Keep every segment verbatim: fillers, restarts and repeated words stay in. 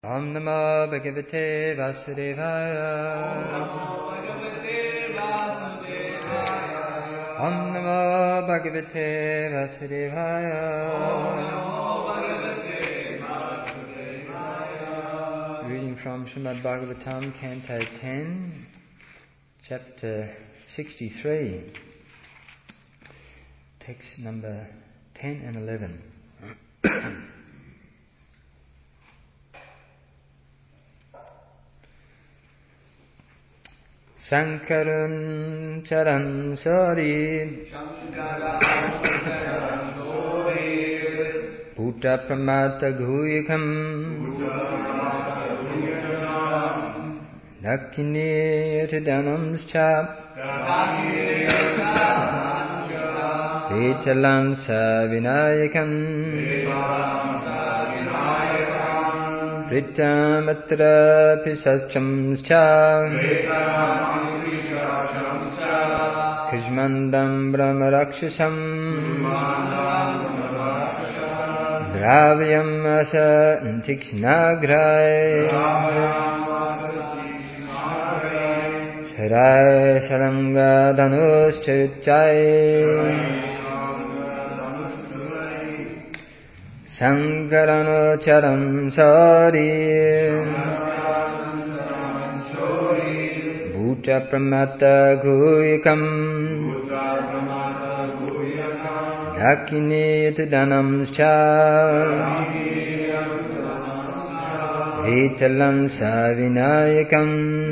Om Namo Bhagavate Vasudevaya. Om Namo Bhagavate Vasudevaya. Reading from Srimad Bhagavatam, Canto ten, Chapter sixty-three, text number ten and eleven. Sankaran charan sari Bhuta pramata guyakam Dakini atidanamscha Vitalam savinayakam Vritamatra pisachamscha Kishmandam brahmarakshasam Dravyam asa antikshnagrai Sarai salanga dhanus charuchai Sankarano charam sari Bhuta pramata guyakam Dakini atidanamscha Vitalam savinayakam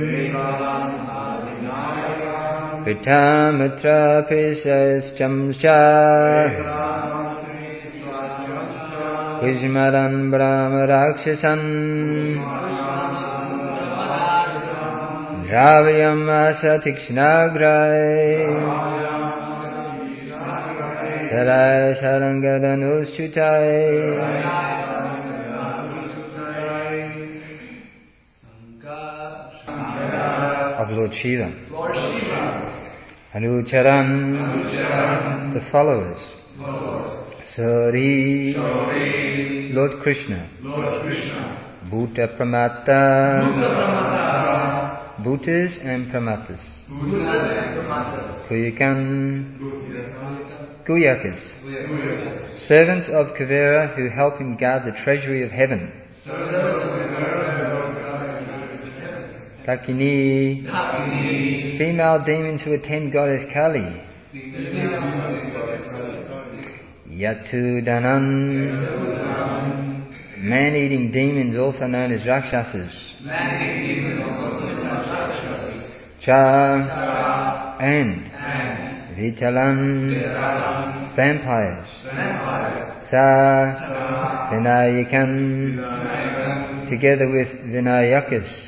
Vitamatra pisaschamscha Vishmaran brahma rakshasan Dravyam asa tikshnagrai Sarai sarangadanuschutai of Lord Shiva. Anucharan, the followers. Sari, Lord Krishna. Bhuta pramata, Bhutas and Pramatas. Kuyakan, Guyakas, servants of Kuvera who help him guard the treasury of heaven. Dakini, female demons who attend goddess Kali. Yatudanan, man-eating demons also known as Rakshasas. Cha and Vitalan, vampires. Sa Vinayakan, together with Vinayakas.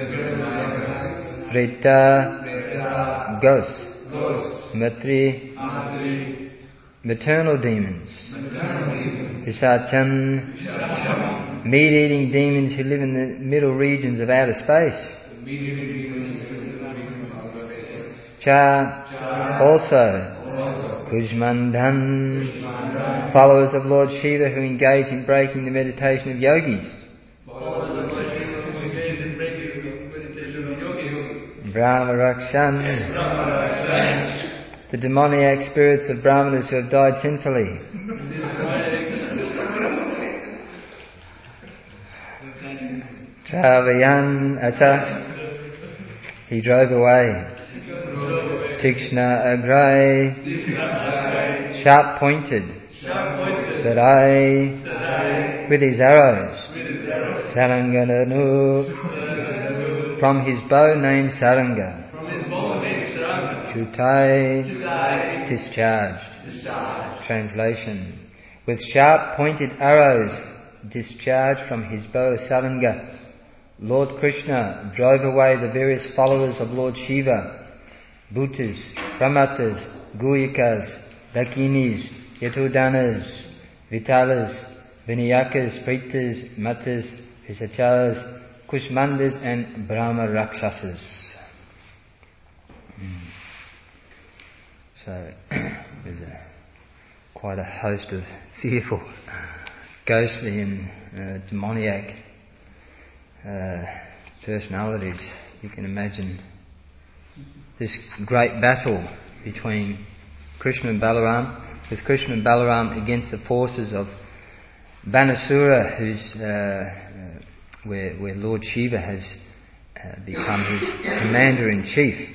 Rita, ghosts. Matri, maternal demons. Pisachan, meat-eating demons who live in the middle regions of outer space. Cha, also. Kujmandan, followers of Lord Shiva who engage in breaking the meditation of yogis. Brahmarakshan, the demoniac spirits of brahmanas who have died sinfully. Travayan asa, he drove away. Tikshna agrai, sharp pointed. Sarai, with his arrows. Sarangananu, from his bow named Saranga. Chutai, discharged. Translation. With sharp pointed arrows discharged from his bow Saranga, Lord Krishna drove away the various followers of Lord Shiva, Bhutas, Pramatas, Guyakas, Dakinis, Yatudanas, Vitalas, Vinayakas, Pritas, Matas, Pisacharas, Kushmandas and Brahma Rakshasas. Mm. So, there's a, quite a host of fearful, ghostly and uh, demoniac uh, personalities, you can imagine this great battle between Krishna and Balaram, with Krishna and Balaram against the forces of Banasura, who's uh, uh, where, where Lord Shiva has uh, become his commander-in-chief.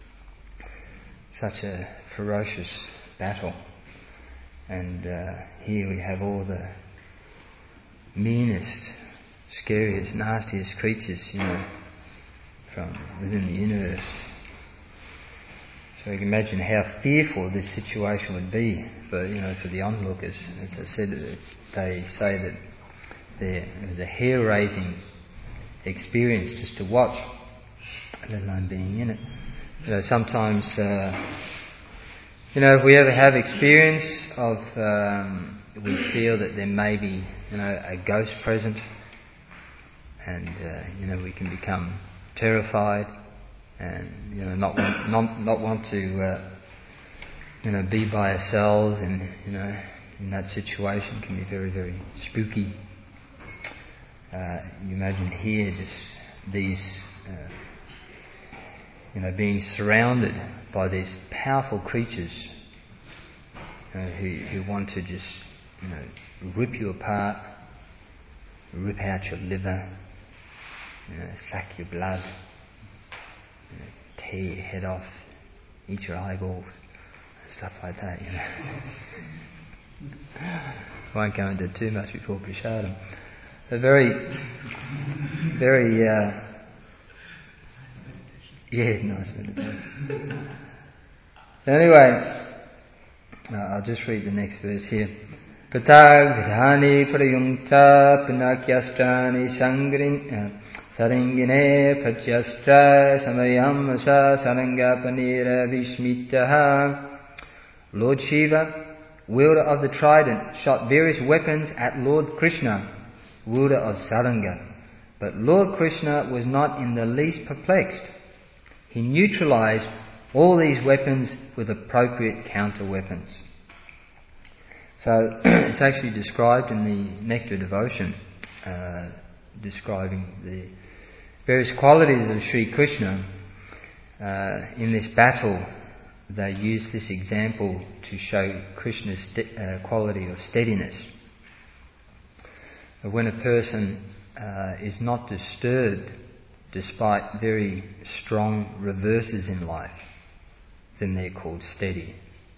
Such a ferocious battle. And uh, here we have all the meanest, scariest, nastiest creatures, you know, from within the universe. So you can imagine how fearful this situation would be for, you know, for the onlookers. As I said, they say that there was a hair-raising experience just to watch, let alone being in it. You know, sometimes, uh, you know, if we ever have experience of, um, we feel that there may be, you know, a ghost present, and uh, you know, we can become terrified, and you know, not want, not not want to, uh, you know, be by ourselves, and you know, in that situation can be very, very spooky. Uh, you imagine here just these, uh, you know, being surrounded by these powerful creatures uh, who who want to just, you know, rip you apart, rip out your liver, you know, suck your blood, you know, tear your head off, eat your eyeballs, stuff like that, you know. Won't go into too much before Prasadam. A very, very, uh, yeah, nice meditation. Anyway, uh, I'll just read the next verse here. Pratagdhani prayunta pinakyastrani sangrin saringine pratyastra samayam asa sarangapanira vishmitaha. Lord Shiva, wielder of the trident, shot various weapons at Lord Krishna, wielder of Saranga. But Lord Krishna was not in the least perplexed. He neutralized all these weapons with appropriate counter weapons. So it's actually described in the Nectar Devotion, uh, describing the various qualities of Sri Krishna. Uh, in this battle, they use this example to show Krishna's st- uh, quality of steadiness. When a person uh, is not disturbed despite very strong reverses in life, then they're called steady.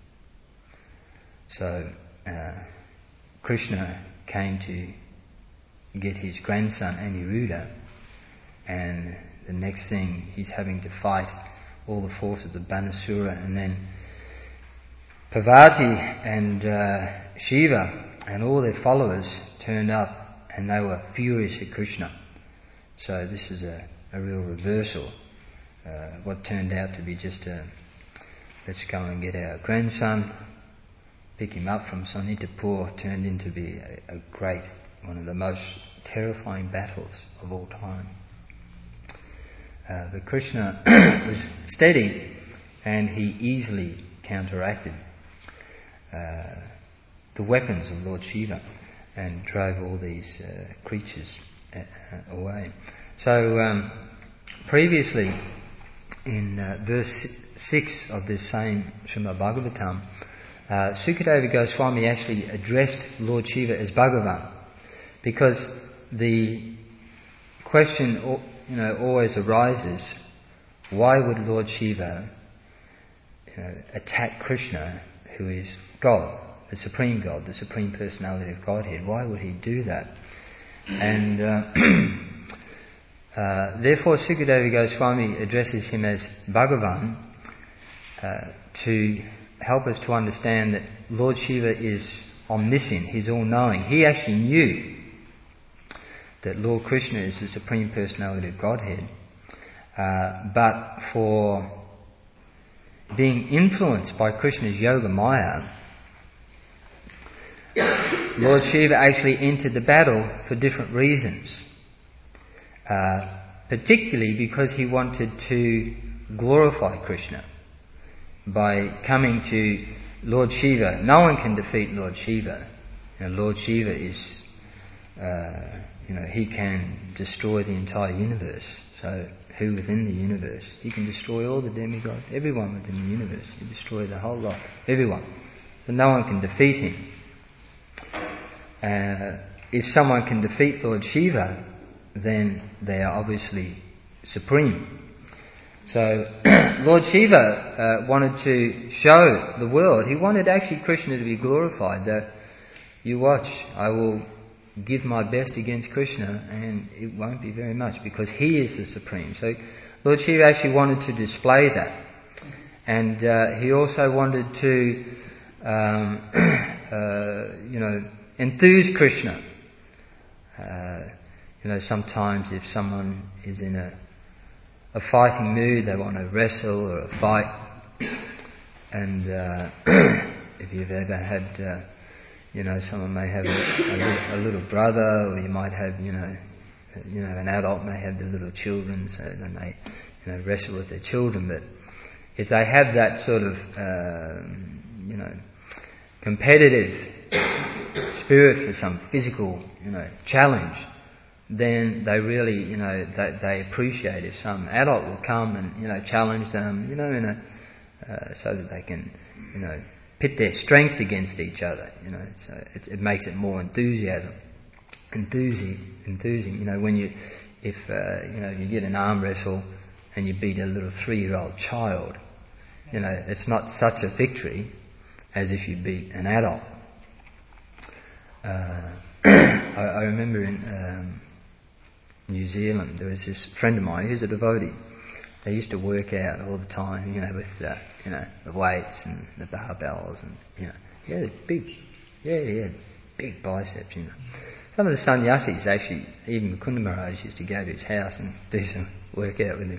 So uh, Krishna came to get his grandson Aniruddha, and the next thing he's having to fight all the forces of Banasura, and then Parvati and uh, Shiva and all their followers turned up, and they were furious at Krishna. So this is a, a real reversal. Uh, what turned out to be just a, let's go and get our grandson, pick him up from Sonitapur, turned into be a, a great, one of the most terrifying battles of all time. Uh, but Krishna was steady, and he easily counteracted uh, the weapons of Lord Shiva and drove all these uh, creatures uh, away. So um, previously, in uh, verse six of this same Srimad Bhagavatam, uh, Sukadeva Goswami actually addressed Lord Shiva as Bhagavan, because the question, you know, always arises: why would Lord Shiva, you know, attack Krishna, who is God, the Supreme God, the Supreme Personality of Godhead? Why would he do that? And uh, uh, therefore Sukadeva Goswami addresses him as Bhagavan uh, to help us to understand that Lord Shiva is omniscient, he's all-knowing. He actually knew that Lord Krishna is the Supreme Personality of Godhead, uh, but for being influenced by Krishna's Yoga Maya, Lord Shiva actually entered the battle for different reasons. Uh, particularly because he wanted to glorify Krishna by coming to Lord Shiva. No one can defeat Lord Shiva. You know, Lord Shiva is uh, you know, he can destroy the entire universe. So who within the universe? He can destroy all the demigods, everyone within the universe. He destroy the whole lot, everyone. So no one can defeat him. Uh, if someone can defeat Lord Shiva, then they are obviously supreme. So Lord Shiva uh, wanted to show the world, he wanted actually Krishna to be glorified, that you watch, I will give my best against Krishna and it won't be very much because he is the supreme. So Lord Shiva actually wanted to display that. And uh, he also wanted to, um, uh, you know, enthuse Krishna. Uh, you know, sometimes if someone is in a a fighting mood, they want to wrestle or a fight, and uh, if you've ever had, uh, you know, someone may have a, a, little, a little brother, or you might have, you know, you know, an adult may have their little children, so they may, you know, wrestle with their children. But if they have that sort of, uh, you know, competitive spirit for some physical, you know, challenge, then they really, you know, they, they appreciate if some adult will come and, you know, challenge them, you know, in a, uh, so that they can, you know, pit their strength against each other, you know. So it, it makes it more enthusiasm, enthusing, enthusing. You know, when you, if uh, you know, you get an arm wrestle and you beat a little three-year-old child, you know, it's not such a victory as if you beat an adult. Uh, I, I remember in Um, New Zealand, there was this friend of mine who's a devotee. They used to work out all the time, you know, with uh, you know, the weights and the barbells, and you know, he had big, yeah, he had big biceps, you know. Some of the sannyasis actually, even Mukunda Maharaj used to go to his house and do some workout with him.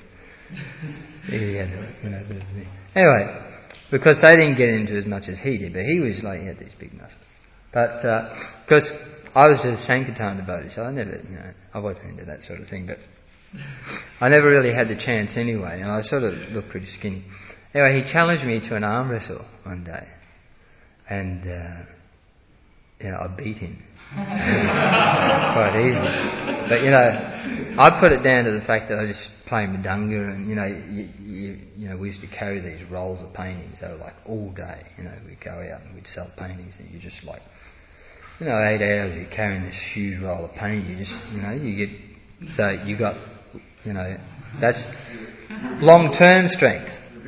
He had, you know, anyway, because they didn't get into as much as he did, but he was like, he had these big muscles. But because uh, I was just a Sankirtan devotee, so I never, you know, I wasn't into that sort of thing, but I never really had the chance anyway, and I sort of looked pretty skinny. Anyway, he challenged me to an arm wrestle one day, and uh, you know, I beat him quite easily. But you know, I put it down to the fact that I was just playing Mridanga, and you know, you, you, you know, we used to carry these rolls of paintings, so like all day, you know, we'd go out and we'd sell paintings, and you just like, you know, eight hours you're carrying this huge roll of paint, you just, you know, you get, so you got, you know, that's long-term strength.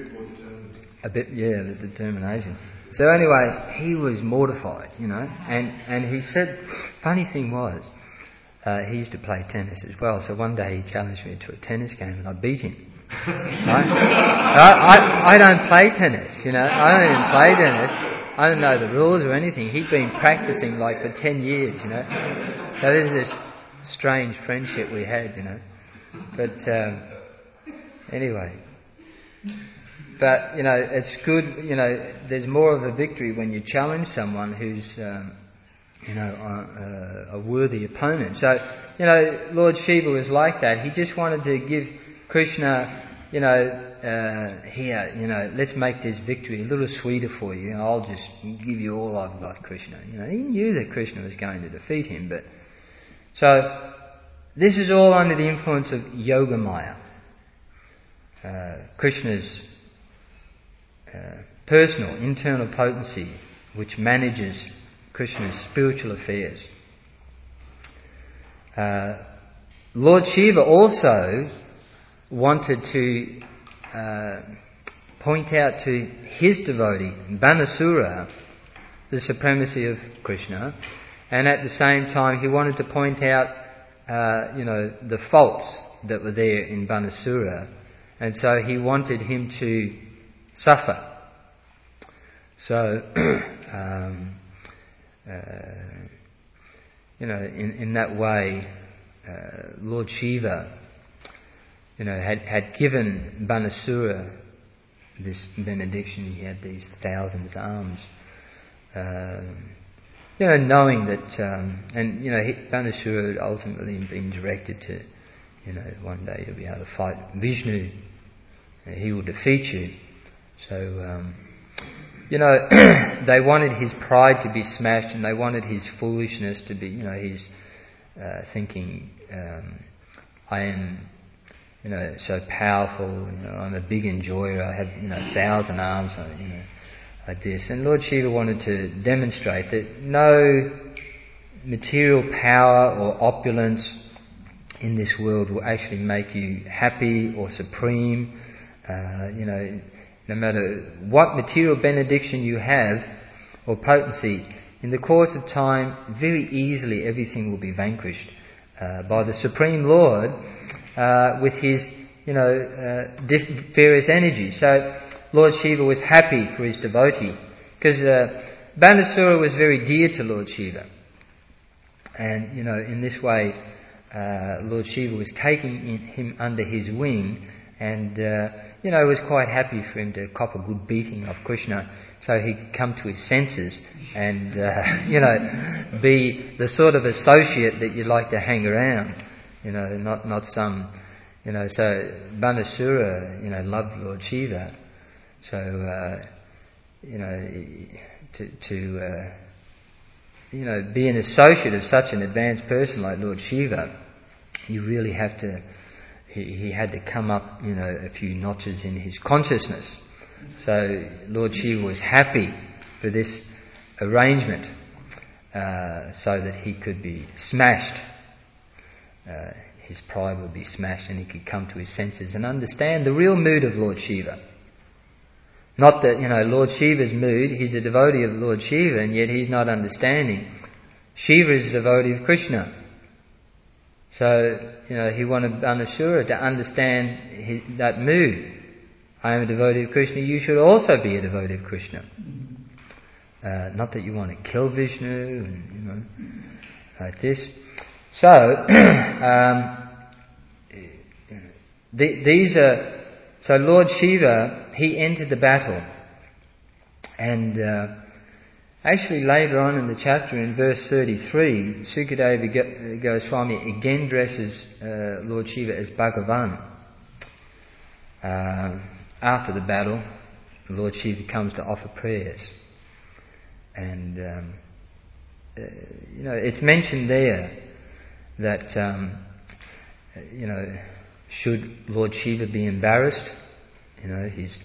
A bit, yeah, the determination. So anyway, he was mortified, you know, and, and he said, funny thing was, uh, he used to play tennis as well, so one day he challenged me to a tennis game and I beat him. Right? I, I, I don't play tennis, you know, I don't even play tennis. I don't know the rules or anything. He'd been practicing like for ten years, you know. So there's this strange friendship we had, you know. But um, anyway. But, you know, it's good, you know, there's more of a victory when you challenge someone who's, um, you know, a, a worthy opponent. So, you know, Lord Shiva was like that. He just wanted to give Krishna, you know, Uh, here, you know, let's make this victory a little sweeter for you. I'll just give you all I've got, Krishna. You know, he knew that Krishna was going to defeat him, but so this is all under the influence of Yogamaya, uh, Krishna's uh, personal internal potency, which manages Krishna's spiritual affairs. Uh, Lord Shiva also wanted to Uh, point out to his devotee, Banasura, the supremacy of Krishna, and at the same time he wanted to point out, uh, you know, the faults that were there in Banasura, and so he wanted him to suffer. So, um, uh, you know, in, in that way, uh, Lord Shiva, you know, had, had given Banasura this benediction. He had these thousands arms. Um, you know, knowing that, um, and you know, he, Banasura had ultimately been directed to, you know, one day you'll be able to fight Vishnu. He will defeat you. So, um, you know, they wanted his pride to be smashed, and they wanted his foolishness to be, you know, his uh, thinking, um, I am, you know, so powerful, you know, I'm a big enjoyer, I have, you know, a thousand arms, you know, like this. And Lord Shiva wanted to demonstrate that no material power or opulence in this world will actually make you happy or supreme. Uh, you know, no matter what material benediction you have or potency, in the course of time, very easily everything will be vanquished uh, by the Supreme Lord uh, with his, you know, uh, diff- various energies. So Lord Shiva was happy for his devotee because uh, Banasura was very dear to Lord Shiva. And, you know, in this way, uh, Lord Shiva was taking him under his wing and, uh, you know, was quite happy for him to cop a good beating of Krishna so he could come to his senses and, uh, you know, be the sort of associate that you'd like to hang around, you know, not, not some, you know, so Banasura, you know, loved Lord Shiva. So, uh, you know, to, to uh, you know, be an associate of such an advanced person like Lord Shiva, you really have to, he, he had to come up, you know, a few notches in his consciousness. So Lord Shiva was happy for this arrangement uh, so that he could be smashed. Uh, his pride would be smashed and he could come to his senses and understand the real mood of Lord Shiva. Not that, you know, Lord Shiva's mood, he's a devotee of Lord Shiva and yet he's not understanding. Shiva is a devotee of Krishna. So, you know, he wanted Banasura to understand his, that mood. I am a devotee of Krishna, you should also be a devotee of Krishna. Uh, not that you want to kill Vishnu and, you know, like this. So, um, the, these are, so Lord Shiva, he entered the battle. And uh, actually later on in the chapter, in verse thirty-three, Sukadeva Goswami again dresses uh, Lord Shiva as Bhagavan. Uh, after the battle, Lord Shiva comes to offer prayers. And, um, uh, you know, it's mentioned there that, um, you know, should Lord Shiva be embarrassed? You know, he's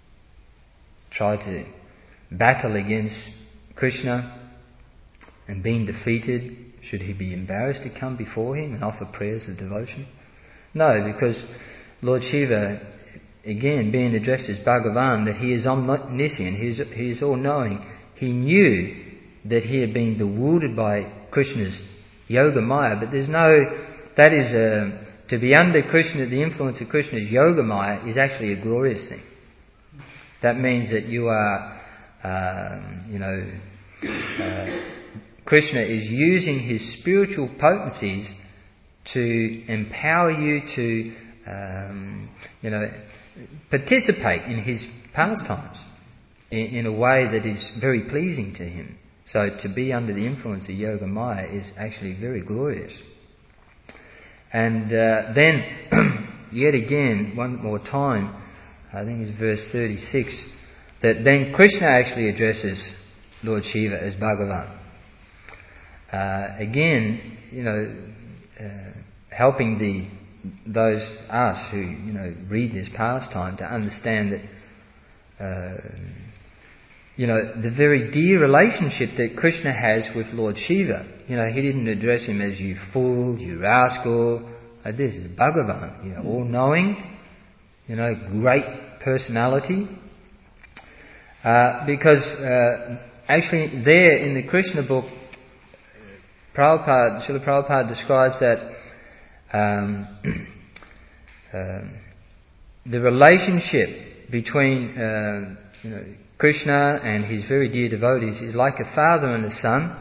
tried to battle against Krishna and been defeated. Should he be embarrassed to come before him and offer prayers of devotion? No, because Lord Shiva, again, being addressed as Bhagavan, that he is omniscient, he is, he is all-knowing. He knew that he had been bewildered by Krishna's Yoga Maya, but there's no, that is a, to be under Krishna, the influence of Krishna's Yoga Maya is actually a glorious thing. That means that you are, um, you know, uh, Krishna is using his spiritual potencies to empower you to, um, you know, participate in his pastimes in, in a way that is very pleasing to him. So to be under the influence of Yoga Maya is actually very glorious. And uh, then, yet again, one more time, I think it's verse thirty-six, that then Krishna actually addresses Lord Shiva as Bhagavan. Uh, again, you know, uh, helping the those us who, you know, read this pastime to understand that, uh, you know, the very dear relationship that Krishna has with Lord Shiva. You know, he didn't address him as you fool, you rascal, like this. It's Bhagavan, you know, all-knowing, you know, great personality. Uh, because uh, actually there in the Krishna book, Prabhupada, Srila Prabhupada describes that um, uh, the relationship between uh, you know, Krishna and his very dear devotees is like a father and a son,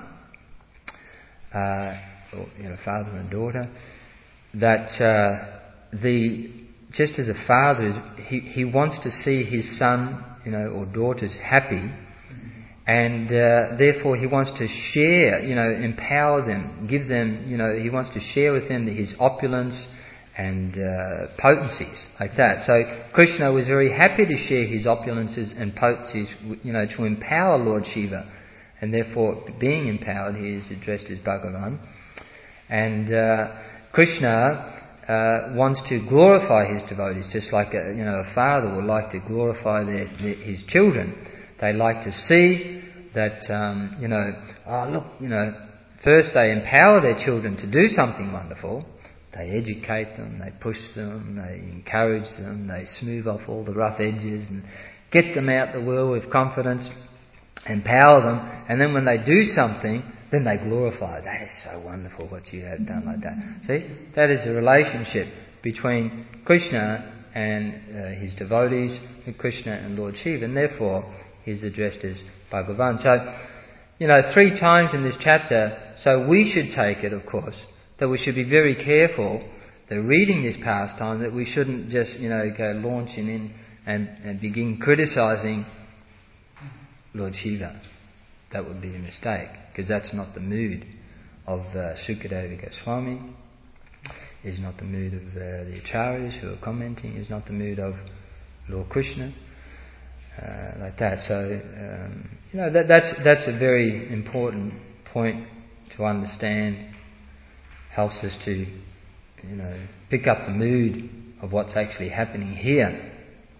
uh, or you know, father and daughter. That uh, the just as a father is, he he wants to see his son, you know, or daughters happy. And uh, therefore he wants to share, you know, empower them, give them, you know, he wants to share with them his opulence and uh, potencies, like that. So Krishna was very happy to share his opulences and potencies, you know, to empower Lord Shiva. And therefore, being empowered, he is addressed as Bhagavan. And uh, Krishna uh, wants to glorify his devotees, just like a, you know a father would like to glorify their, their, his children. They like to see that um, you know, oh look, you know, first they empower their children to do something wonderful. They educate them, they push them, they encourage them, they smooth off all the rough edges and get them out the world with confidence, empower them, and then when they do something, then they glorify. That is so wonderful what you have done like that. See, that is the relationship between Krishna and uh, his devotees, and Krishna and Lord Shiva, and therefore he's addressed as Bhagavan. So, you know, three times in this chapter, so we should take it, of course, that we should be very careful that reading this pastime, that we shouldn't just, you know, go launching in and, and begin criticising Lord Shiva. That would be a mistake, because that's not the mood of uh, Sukadeva Goswami, is not the mood of uh, the Acharyas who are commenting, is not the mood of Lord Krishna, uh, like that. So, um, you know, that, that's that's a very important point to understand. Helps us to, you know, pick up the mood of what's actually happening here.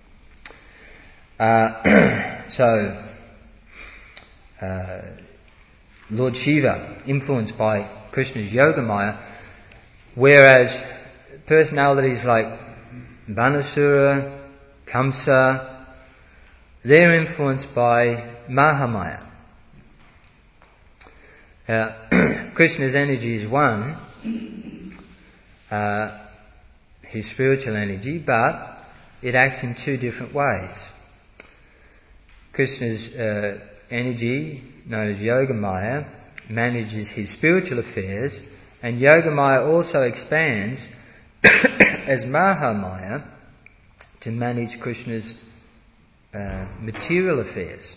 Uh, so. Uh, Lord Shiva, influenced by Krishna's Yogamaya, whereas personalities like Banasura, Kamsa, they're influenced by Mahamaya. Uh, Krishna's energy is one, uh, his spiritual energy, but it acts in two different ways. Krishna's uh, energy, known as Yogamaya, manages his spiritual affairs, and Yogamaya also expands as Mahamaya to manage Krishna's uh, material affairs.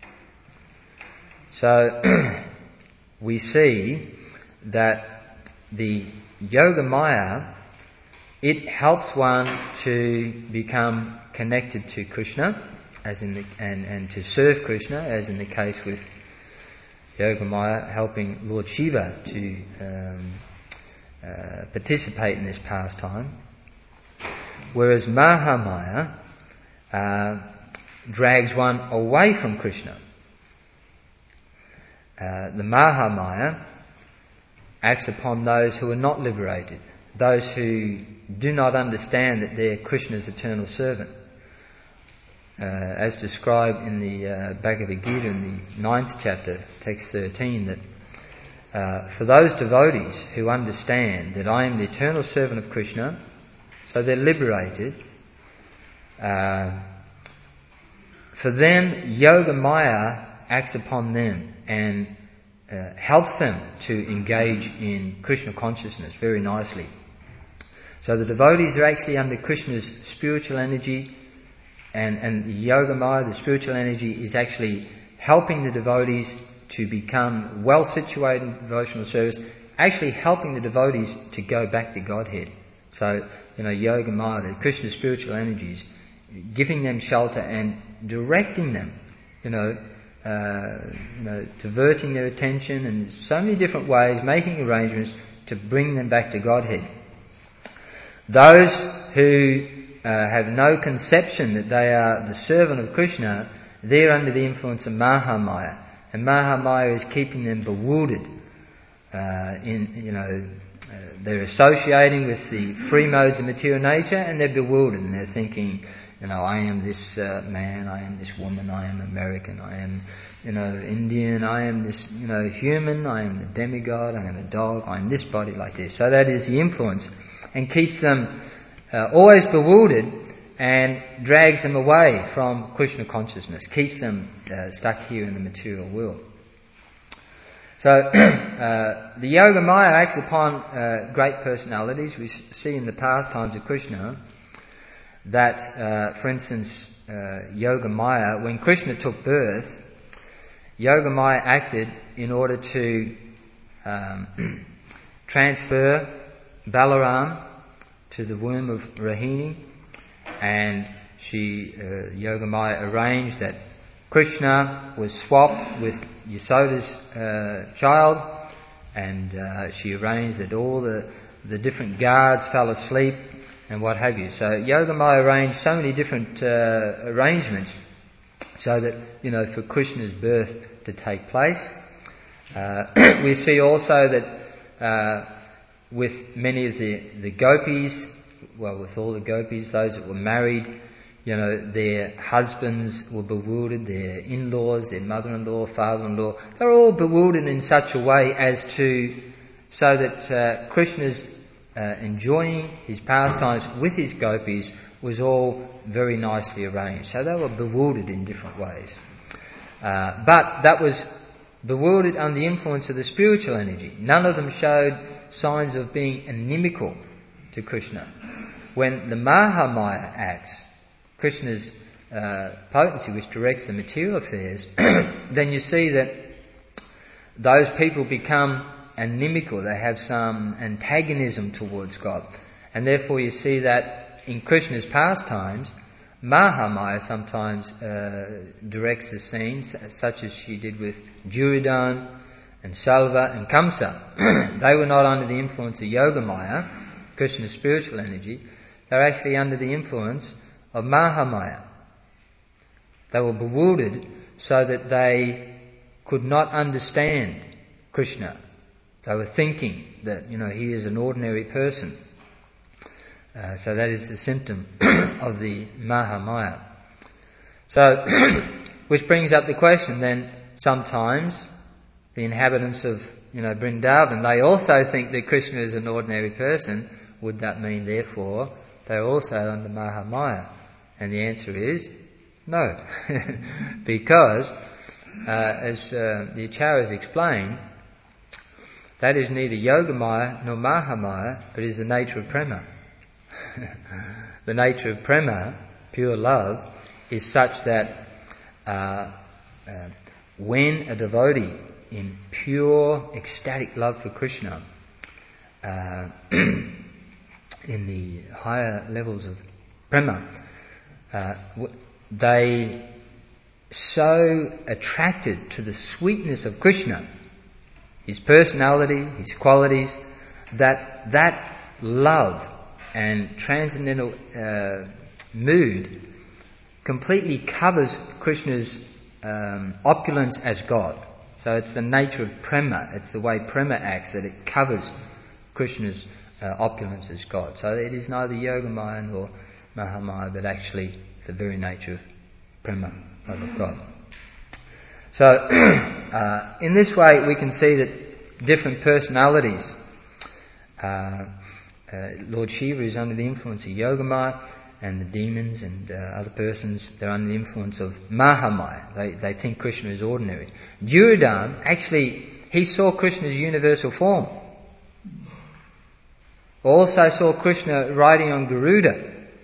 So we see that the Yogamaya, it helps one to become connected to Krishna, as in the, and, and to serve Krishna, as in the case with Yogamaya helping Lord Shiva to um, uh, participate in this pastime, whereas Mahamaya uh, drags one away from Krishna. Uh, the Mahamaya acts upon those who are not liberated, those who do not understand that they're Krishna's eternal servant. Uh, as described in the uh, Bhagavad Gita in the ninth chapter, text thirteen, that uh, for those devotees who understand that I am the eternal servant of Krishna, so they're liberated, uh, for them Yogamaya acts upon them and uh, helps them to engage in Krishna consciousness very nicely. So the devotees are actually under Krishna's spiritual energy, and, and the Yogamaya, the spiritual energy, is actually helping the devotees to become well situated in devotional service, actually helping the devotees to go back to Godhead. So, you know, Yogamaya, the Krishna's spiritual energies, giving them shelter and directing them, you know, uh, you know, diverting their attention in so many different ways, making arrangements to bring them back to Godhead. Those who uh, have no conception that they are the servant of Krishna, they're under the influence of Mahamaya, and Mahamaya is keeping them bewildered. Uh, in you know, uh, they're associating with the free modes of material nature, and they're bewildered, and they're thinking, you know, I am this uh, man, I am this woman, I am American, I am, you know, Indian, I am this, you know, human, I am the demigod, I am a dog, I am this body like this. So that is the influence, and keeps them uh, always bewildered and drags them away from Krishna consciousness, keeps them uh, stuck here in the material world. So uh, the Yogamaya acts upon uh, great personalities. We see in the pastimes of Krishna that, uh, for instance, uh, Yogamaya, when Krishna took birth, Yogamaya acted in order to um, transfer Balaram to the womb of Rohini, and she, uh, Yogamaya, arranged that Krishna was swapped with Yasoda's uh, child, and uh, she arranged that all the, the different guards fell asleep and what have you. So Yogamaya arranged so many different uh, arrangements so that, you know, for Krishna's birth to take place. Uh, we see also that uh, with many of the, the gopis, well, with all the gopis, those that were married, you know, their husbands were bewildered, their in-laws, their mother-in-law, father-in-law, they were all bewildered in such a way as to, so that uh, Krishna's uh, enjoying his pastimes with his gopis was all very nicely arranged. So they were bewildered in different ways. Uh, but that was bewildered under the influence of the spiritual energy. None of them showed signs of being inimical to Krishna. When the Mahamaya acts, Krishna's uh, potency which directs the material affairs, then you see that those people become inimical, they have some antagonism towards God. And therefore you see that in Krishna's pastimes, Mahamaya sometimes uh, directs the scenes, such as she did with Duryodhana and Salva and Kamsa. They were not under the influence of Yogamaya, Krishna's spiritual energy. They were actually under the influence of Mahamaya. They were bewildered so that they could not understand Krishna. They were thinking that, you know, he is an ordinary person. Uh, so that is the symptom of the Mahamaya. So, which brings up the question then, sometimes the inhabitants of, you know, Vrindavan, they also think that Krishna is an ordinary person. Would that mean, therefore, they're also under Mahamaya? And the answer is no. Because, uh, as uh, the Acharyas explain, that is neither Yogamaya nor Mahamaya, but is the nature of Prema. The nature of Prema, pure love, is such that uh, uh, when a devotee in pure ecstatic love for Krishna, uh, in the higher levels of Prema, uh, they so attracted to the sweetness of Krishna, his personality, his qualities, that that love and transcendental uh, mood completely covers Krishna's um, opulence as God. So it's the nature of Prema, it's the way Prema acts, that it covers Krishna's uh, opulence as God. So it is neither Yogamaya nor Mahamaya, but actually the very nature of Prema, love of God. So uh, in this way we can see that different personalities, uh, Uh, Lord Shiva is under the influence of Yogamaya, and the demons and uh, other persons, they're under the influence of Mahamaya. They, they think Krishna is ordinary. Duryodhana, actually, he saw Krishna's universal form. Also saw Krishna riding on Garuda.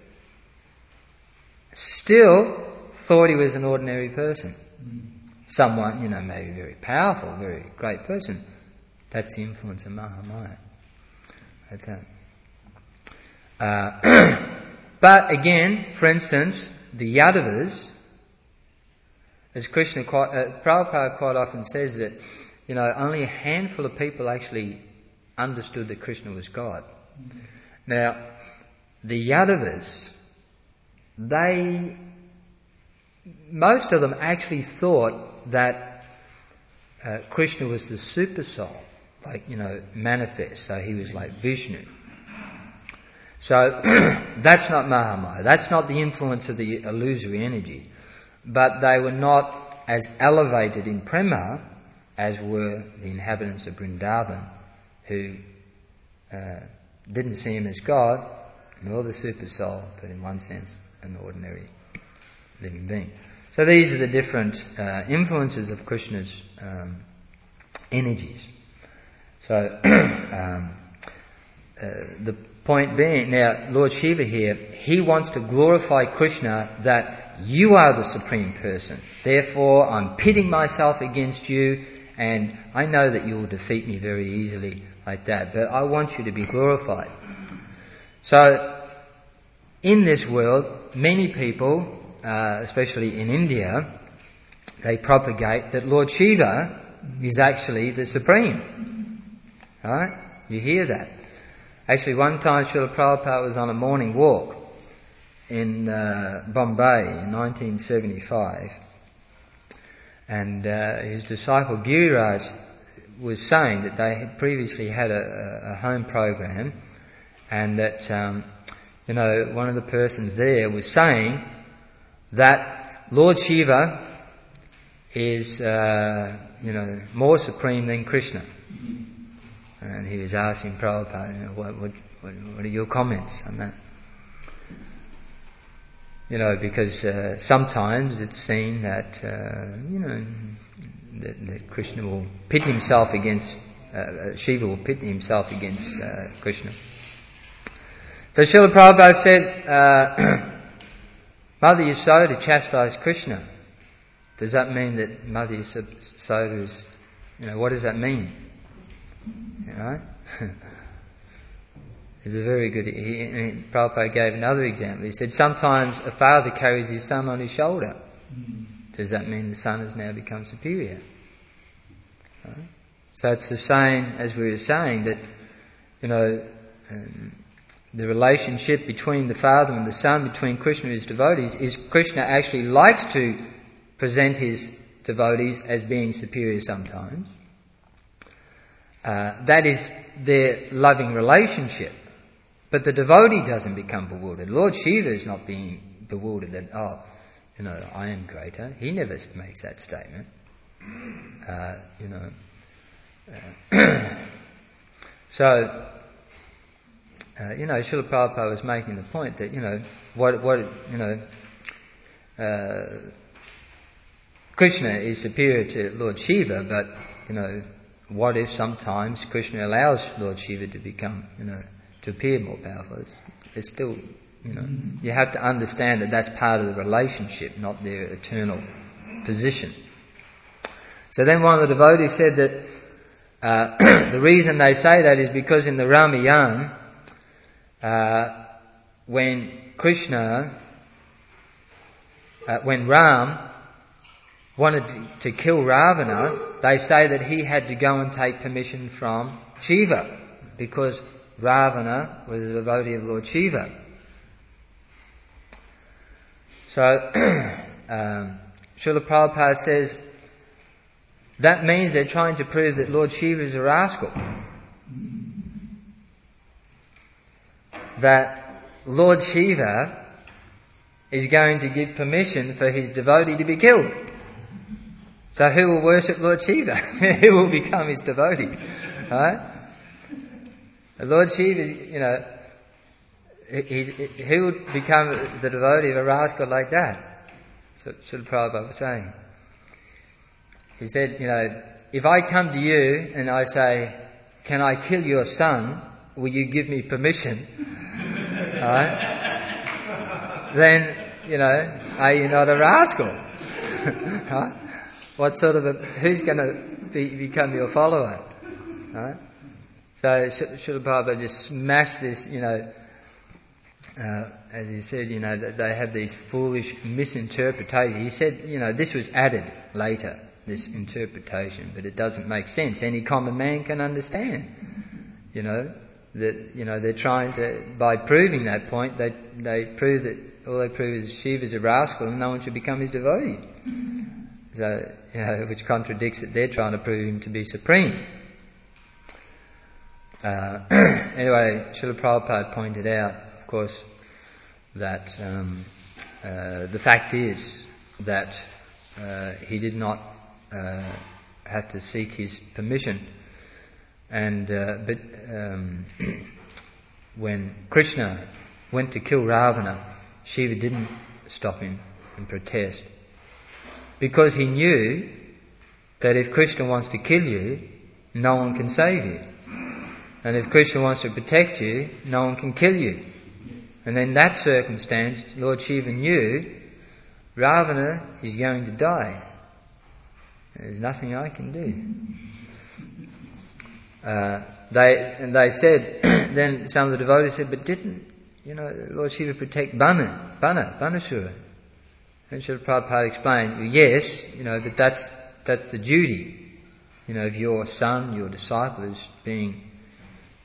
Still thought he was an ordinary person. Someone, you know, maybe very powerful, very great person. That's the influence of Mahamaya. That's that. Uh, but again, for instance, the Yadavas, as Krishna, quite, uh, Prabhupada quite often says that, you know, only a handful of people actually understood that Krishna was God. Mm-hmm. Now, the Yadavas, they, most of them actually thought that uh, Krishna was the super soul, like, you know, manifest, so he was like Vishnu. So that's not Mahamaya, that's not the influence of the illusory energy. But they were not as elevated in Prema as were the inhabitants of Vrindavan, who uh, didn't see him as God, nor the super soul, but in one sense an ordinary living being. So these are the different uh, influences of Krishna's um, energies. So um, uh, the point being, now Lord Shiva here, he wants to glorify Krishna that you are the Supreme Person. Therefore, I'm pitting myself against you, and I know that you will defeat me very easily like that, but I want you to be glorified. So, in this world, many people, uh, especially in India, they propagate that Lord Shiva is actually the Supreme. Right? You hear that. Actually, one time Srila Prabhupada was on a morning walk in uh, Bombay in nineteen seventy-five, and uh, his disciple Giriraj was saying that they had previously had a, a home program, and that um, you know one of the persons there was saying that Lord Shiva is uh, you know more supreme than Krishna. And he was asking Prabhupada, you know, what, what, what are your comments on that? You know, because uh, sometimes it's seen that, uh, you know, that, that Krishna will pit himself against, uh, Shiva will pit himself against uh, Krishna. So Srila Prabhupada said, uh, Mother Yasoda chastised Krishna. Does that mean that Mother Yasoda is, you know, what does that mean? You know? It's a very good... He, he, Prabhupada gave another example. He said, sometimes a father carries his son on his shoulder. Does that mean the son has now become superior? Right? So it's the same as we were saying, that, you know, um, the relationship between the father and the son, between Krishna and his devotees, is Krishna actually likes to present his devotees as being superior sometimes. Uh, that is their loving relationship. But the devotee doesn't become bewildered. Lord Shiva is not being bewildered that, oh, you know, I am greater. He never makes that statement. Uh, you know. Uh, so, uh, you know, Srila Prabhupada was making the point that, you know, what, what you know, uh, Krishna is superior to Lord Shiva, but, you know, what if sometimes Krishna allows Lord Shiva to become, you know, to appear more powerful? It's, it's still, you know, you have to understand that that's part of the relationship, not their eternal position. So then one of the devotees said that uh, the reason they say that is because in the Ramayana, uh, when Krishna, uh, when Ram wanted to kill Ravana, they say that he had to go and take permission from Shiva, because Ravana was a devotee of Lord Shiva. So, um, Srila Prabhupada says, that means they're trying to prove that Lord Shiva is a rascal. That Lord Shiva is going to give permission for his devotee to be killed. So who will worship Lord Shiva? Who will become his devotee? Right? Lord Shiva, you know, he's, who would become the devotee of a rascal like that? That's what Srila Prabhupada was saying. He said, you know, if I come to you and I say, can I kill your son? Will you give me permission? Right? Then, you know, are you not a rascal? Right? What sort of a, who's going to be, become your follower? Right? So Srila Prabhupada just smashed this, you know, uh, as he said, you know, that they have these foolish misinterpretations. He said, you know, this was added later, this interpretation, but it doesn't make sense. Any common man can understand, you know, that, you know, they're trying to, by proving that point, they they prove that, all they prove is Shiva's a rascal and no one should become his devotee. So, you know, which contradicts that they're trying to prove him to be supreme. Uh, anyway, Srila Prabhupada pointed out, of course, that um, uh, the fact is that uh, he did not uh, have to seek his permission, and uh, but um, when Krishna went to kill Ravana, Shiva didn't stop him and protest, because he knew that if Krishna wants to kill you, no one can save you. And if Krishna wants to protect you, no one can kill you. And in that circumstance, Lord Shiva knew Ravana is going to die. There's nothing I can do. Uh, they and they said, then some of the devotees said, but didn't, you know, Lord Shiva protect Bana, Bana, Banasura? And Srila Prabhupada explained, well, yes, you know, but that's that's the duty, you know, of your son, your disciple is being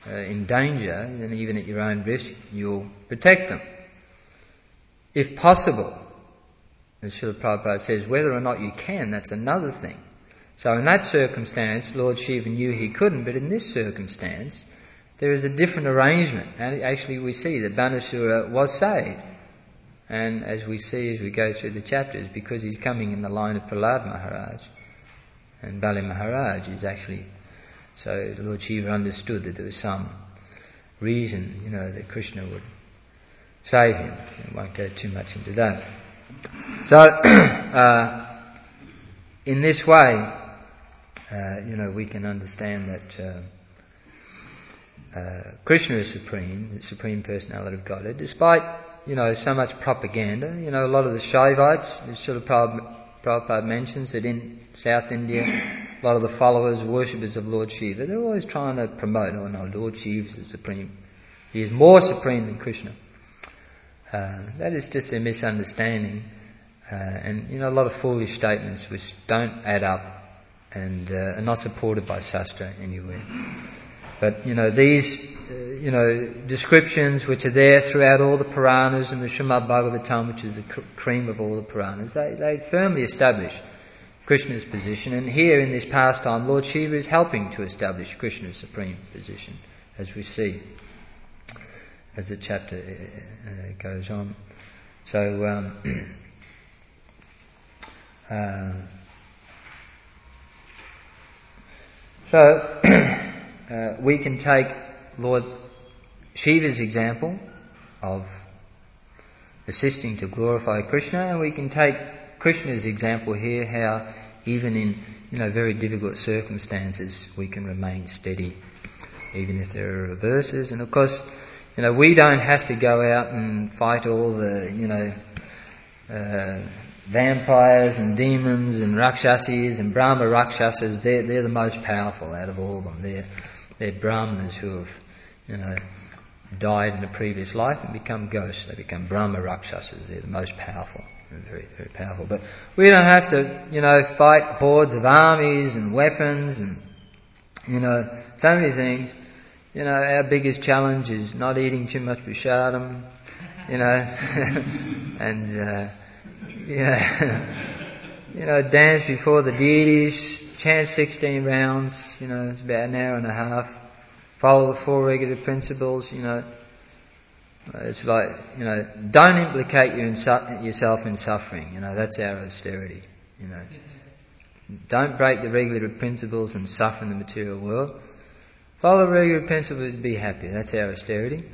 uh, in danger, then even at your own risk, you'll protect them. If possible, as Srila Prabhupada says, whether or not you can, that's another thing. So in that circumstance, Lord Shiva knew he couldn't, but in this circumstance, there is a different arrangement. And actually we see that Banasura was saved. And as we see as we go through the chapters, because he's coming in the line of Prahlad Maharaj, and Bali Maharaj is actually... So Lord Shiva understood that there was some reason, you know, that Krishna would save him. I won't go too much into that. So, uh, in this way, uh, you know, we can understand that uh, uh, Krishna is supreme, the Supreme Personality of Godhead, despite, you know, so much propaganda. You know, a lot of the Shaivites, Srila Prabhupada mentions that in South India, a lot of the followers, worshippers of Lord Shiva, they're always trying to promote, oh no, Lord Shiva is the supreme. He is more supreme than Krishna. Uh, that is just a misunderstanding. Uh, and, you know, a lot of foolish statements which don't add up and uh, are not supported by Shastra anywhere. But, you know, these, uh, you know, descriptions which are there throughout all the Puranas and the Srimad Bhagavatam, which is the cr- cream of all the Puranas, they, they firmly establish Krishna's position. And here in this pastime, Lord Shiva is helping to establish Krishna's supreme position, as we see as the chapter uh, goes on. So, um, uh, so uh, we can take Lord Shiva's example of assisting to glorify Krishna, and we can take Krishna's example here, how even in, you know, very difficult circumstances we can remain steady, even if there are reverses. And of course, you know, we don't have to go out and fight all the, you know, uh, vampires and demons and Rakshasis and Brahma Rakshasas. They're, they're the most powerful out of all of them. They're, they're Brahmanas who have, you know, died in a previous life and become ghosts. They become Brahma Rakshasas. They're the most powerful. They're very, very powerful. But we don't have to, you know, fight hordes of armies and weapons and, you know, so many things. You know, our biggest challenge is not eating too much prasadam, you know, and, uh, you know, you know, dance before the deities, chant sixteen rounds, you know, it's about an hour and a half, follow the four regular principles, you know. It's like, you know, don't implicate you in su- yourself in suffering, you know, that's our austerity, you know. Don't break the regular principles and suffer in the material world. Follow the regular principles, be happy. That's our austerity.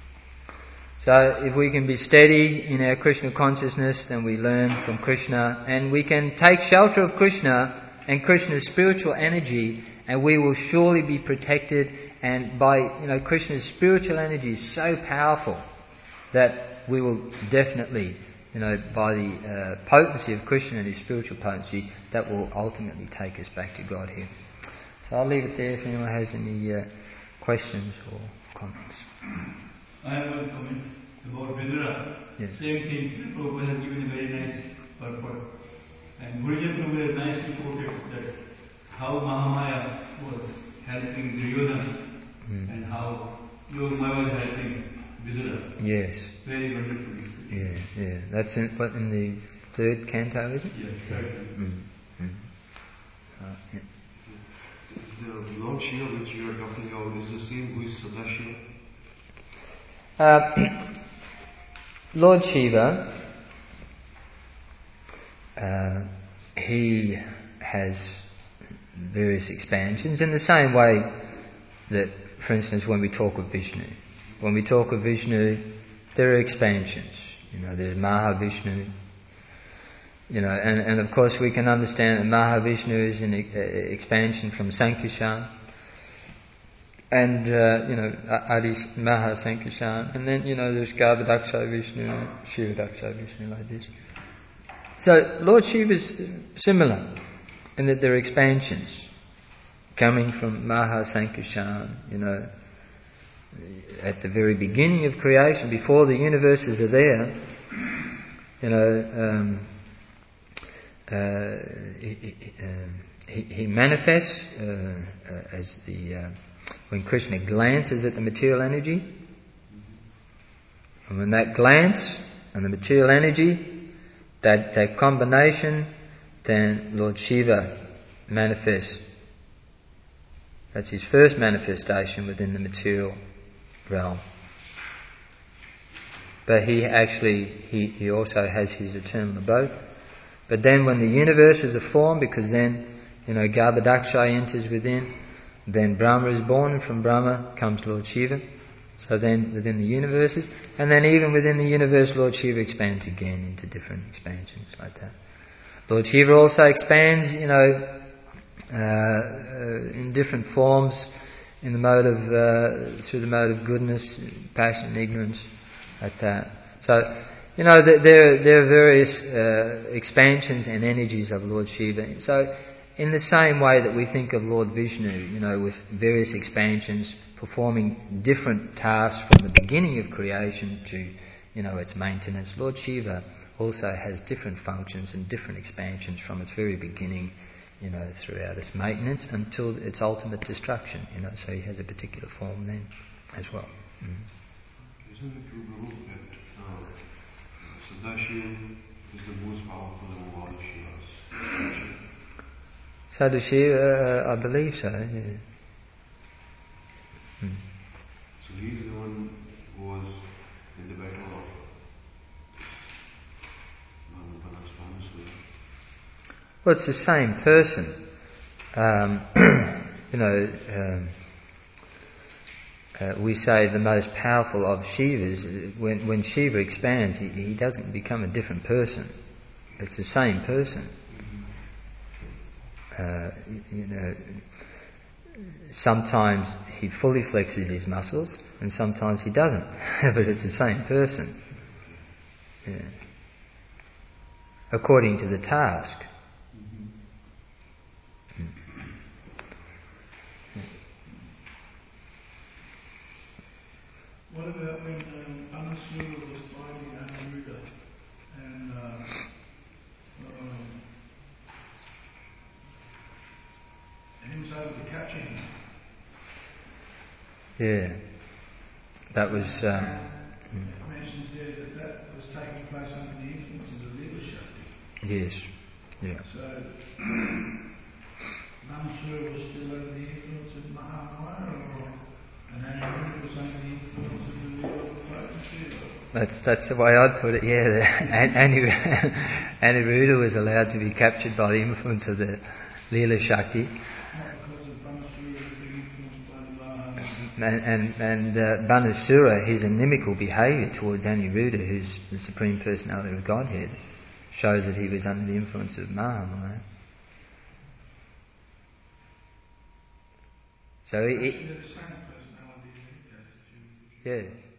So if we can be steady in our Krishna consciousness, then we learn from Krishna, and we can take shelter of Krishna and Krishna's spiritual energy, and we will surely be protected. And by, you know, Krishna's spiritual energy is so powerful that we will definitely, you know, by the uh, potency of Krishna and his spiritual potency, that will ultimately take us back to Godhead. So I'll leave it there if anyone has any uh, questions or comments. I have one comment about Vidura. Yes. Same thing, Prabhupada has given a very nice purport. And Guruji Prabhupada has nicely quoted that how Mahamaya was helping Duryodhana mm. and how Yogamaya was helping Vidura. Yes. Very wonderful. Yeah, yeah. That's in, what, in the third canto, is it? Yeah, third. Mm. Mm. Uh, yeah. The Lord Shiva which you are talking about is the same who is Sadashiva? Uh, Lord Shiva, uh, he has various expansions in the same way that, for instance, when we talk of Vishnu. When we talk of Vishnu, there are expansions. You know, there's Mahavishnu. You know, and, and of course we can understand that Mahavishnu is an e- expansion from Sankirtan, and uh, you know, Adi Maha Sankirtan, and then, you know, there's Garbhadaksha Vishnu, Shivadaksha Vishnu, like this. So Lord Shiva is similar in that there are expansions coming from Maha Sankirtan, you know, at the very beginning of creation, before the universes are there, you know. Um, Uh, he, he, uh, he, he manifests uh, uh, as the uh, when Krishna glances at the material energy, and when that glance and the material energy, that, that combination, then Lord Shiva manifests. That's his first manifestation within the material realm. But he actually, he, he also has his eternal abode. But then when the universes are formed, because then, you know, Garbhadaksha enters within, then Brahma is born, and from Brahma comes Lord Shiva. So then within the universes, and then even within the universe, Lord Shiva expands again into different expansions like that. Lord Shiva also expands, you know, uh, uh, in different forms, in the mode of, uh, through the mode of goodness, passion and ignorance, like that. So, you know, there, there are various uh, expansions and energies of Lord Shiva. So, in the same way that we think of Lord Vishnu, you know, with various expansions, performing different tasks from the beginning of creation to, you know, its maintenance, Lord Shiva also has different functions and different expansions from its very beginning, you know, throughout its maintenance until its ultimate destruction, you know, so he has a particular form then as well. Mm. Isn't it true, Prabhu, that uh, Sadashiva is the most powerful of all Shivas? Sadashiva, uh, I believe so, yeah. Mm. So he's the one who was in the battle of Banasura. Well, it's the same person. Um, you know, um, uh, we say the most powerful of Shivas. When, when Shiva expands, he, he doesn't become a different person. It's the same person. Uh, you know, sometimes he fully flexes his muscles, and sometimes he doesn't. But it's the same person. Yeah. According to the task. What about when um, Banasura was fighting Aniruddha and uh, um, he was able to capture him? Yeah. That was... Um, it mentions there that that was taking place under the influences of Lila Shakti. yes. Yeah. So Banasura was still under the influence of Mahamaya, or and Aniruddha was under the influence of the Lila potency? That's that's the way I'd put it. Yeah, Aniruddha was allowed to be captured by the influence of the Lila Shakti, and and, and uh, Banasura, his inimical behaviour towards Aniruddha, who's the Supreme Personality of Godhead, shows that he was under the influence of Mahamaya. So it, yes.